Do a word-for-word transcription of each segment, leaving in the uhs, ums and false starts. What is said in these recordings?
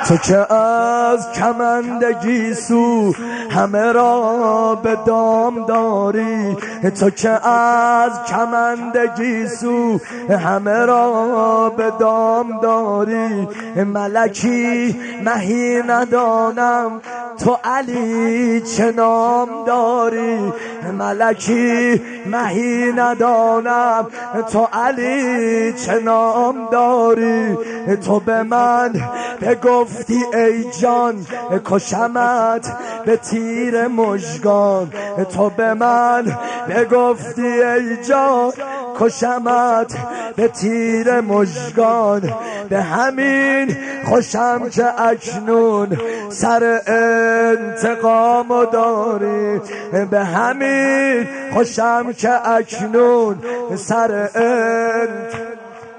تو که از کمند گیسو همه را به دام داری، تو که از کمند گیسو همه را به دام داری. ملکی مهی ندانم تو علی چه نام داری، ملکی مهی ندانم تو علی چه نام داری. تو به من بگفتی ای جان کشمت به تیر مژگان، تو به من بگفتی ای جان کشمت به تیر مژگان. به همین خوشم که اکنون سر انتقام داری، به همین خوشم که اکنون سر انتقام.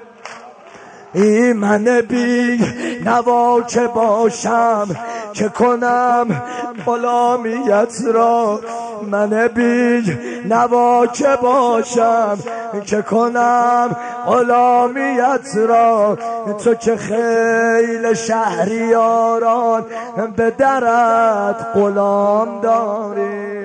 ای من بی نوا که باشم که کنم غلامیت را، من بی نوا که باشم که کنم غلامیت را. تو که خیل شهریاران به درت غلام داری،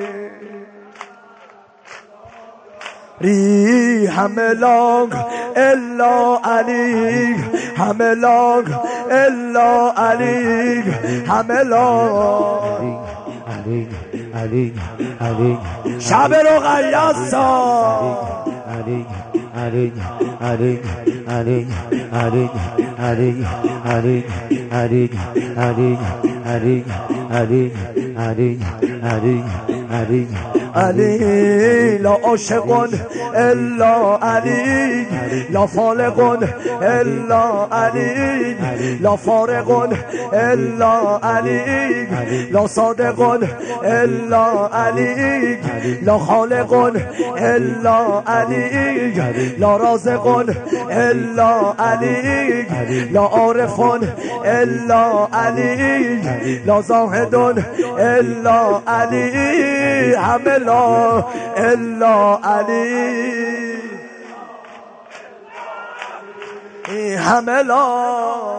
ری همه لانگ الا علی، همه لانگ الا علی، همه لانگ علی علی علی شب رقیاسا علی علی علی علی علی علی علی علی علی علی علی علی علی علی علی لا عاشق الا علی، لا فالق الا علی، لا فارق الا علی، لا صادق الا علی، لا خالق الا علی، لا رازق الا علی، لا عارف الا علی، لا زاهد الا علی، همه لا الا علی، همه لا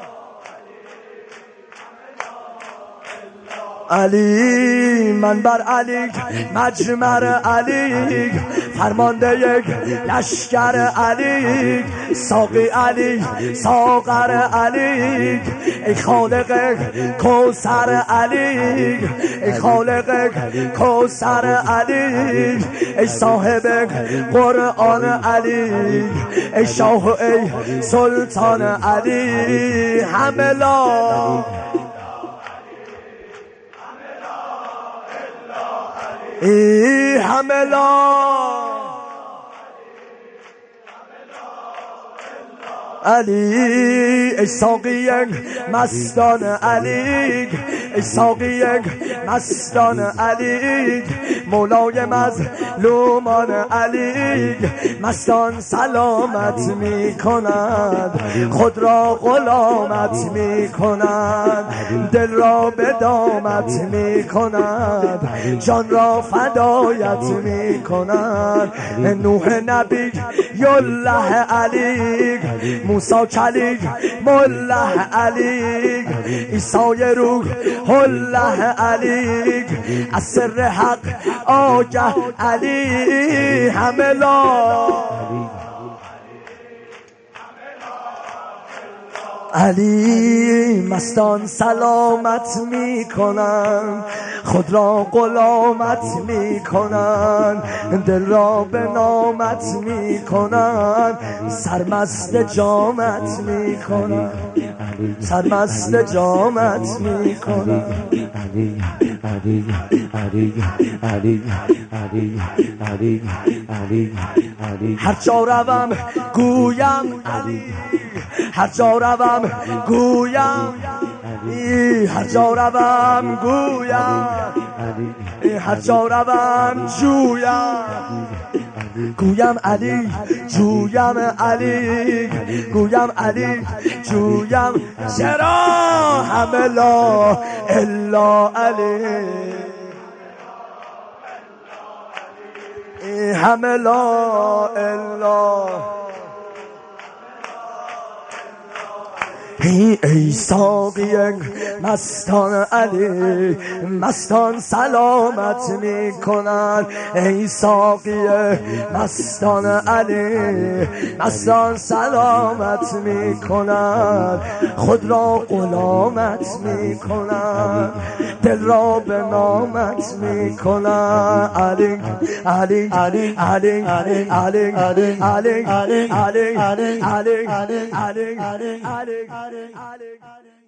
علی. من بر علی مجمر علی، فرمانده یک لشکر علی، ساقی علی ساغر علی، ای خالق کوثر علی، ای خالق کوثر علی، ای صاحب قرآن علی، ای شاه و ای سلطان علی، همه لا ای همه لا علی، ای ساقی مستان علی، ای ساقی مستان علی، مولای مظلومان علی، مستان سلامت می کند، خود را غلامت می کند، دل را به دامت می کند، جان را فدایت می کند. نوح نبی یالله علی، موسی کلیم الله علی، عیسی روح الله علی، از سر حق آگه علی، همه لا علی. مستان سلامت می کنن، خود را غلامت می کنن، دل را به نامت می کنن، سرمست جامت می کنن، سرمست جامت می کنن. علی علی علی علی علی علی علی علی هر جا روم گویم علی، هر جا روم گویم علی، هر جا روم گویم علی، هر جا روم جویم گویم علی، جویم علی، گویم علی جویم. چرا همه لا الا علی، همه لا الا ای ای ساقی مستان علی مستان سلامت می کنند ای ساقی مستان علی مستان سلامت می کنند خود را غلامت می کنند دل را به نامت می کنند علی علی علی علی علی علی علی علی علی علی علی علی علی علی